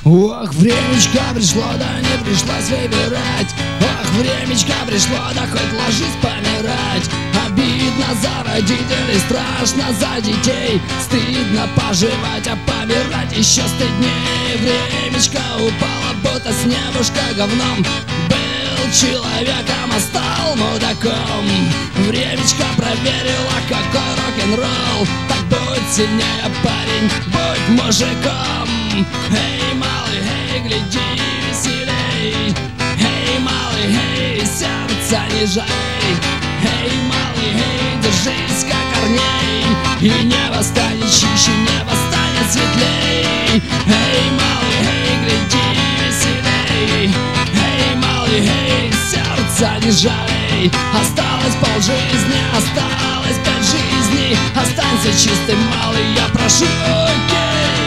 Ох, времечко пришло, да не пришлось выбирать. Ох, времечко пришло, да хоть ложись помирать. Обидно за родителей, страшно за детей. Стыдно поживать, а помирать еще стыднее. Времечко упало, будто с небушка говном. Был человеком, а стал мудаком. Времечко проверила, какой рок-н-ролл. Так будь сильнее, парень, будь мужиком. Эй, малый, эй, гляди веселей. Эй, малый, эй, сердца не жалей. Эй, малый, эй, держись как корней. И небо станет чище, небо станет светлей. Эй, малый, эй, гляди веселей. Эй, малый, эй, сердца не жалей. Осталось полжизни, осталось 5 жизней. Останься чистым, малый, я прошу, окей.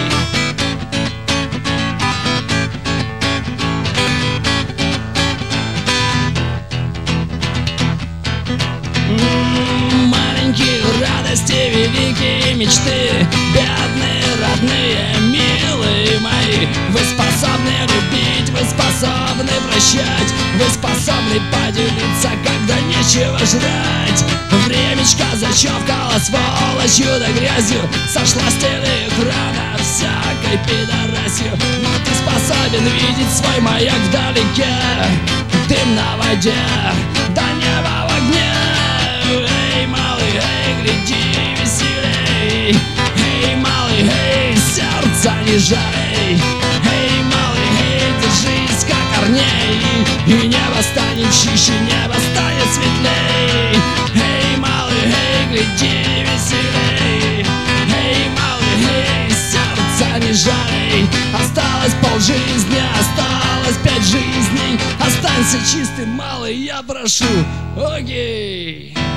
Маленькие радости, великие мечты, бедные, родные, милые мои. Вы способны любить, вы способны прощать, вы способны поделиться, когда нечего жрать. Времечко зачевкало сволочью да грязью, сошла с телеэкрана всякой пидорасью. Но ты способен видеть свой маяк вдалеке, дым на воде, до неба в огне. Эй, малый, эй, гляди веселей. Эй, малый, эй, сердца не жалей. Эй, малый, эй, держись как корней. И небо станет чище, небо станет светлей. Эй, малый, эй, гляди веселей. Эй, малый, эй, сердца не жалей. Осталось полжизни, осталось 5 жизней. Останься чистым, малый, я прошу, окей.